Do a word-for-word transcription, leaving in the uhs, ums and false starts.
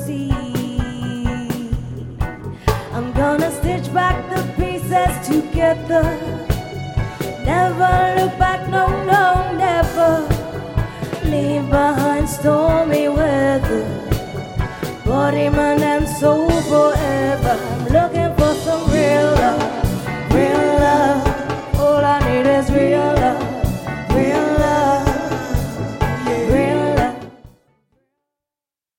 see. I'm gonna stitch back the pieces together. Never look back, no, no, never. Leave behind stormy weather, body, mind, and soul forever. I'm looking for some real love.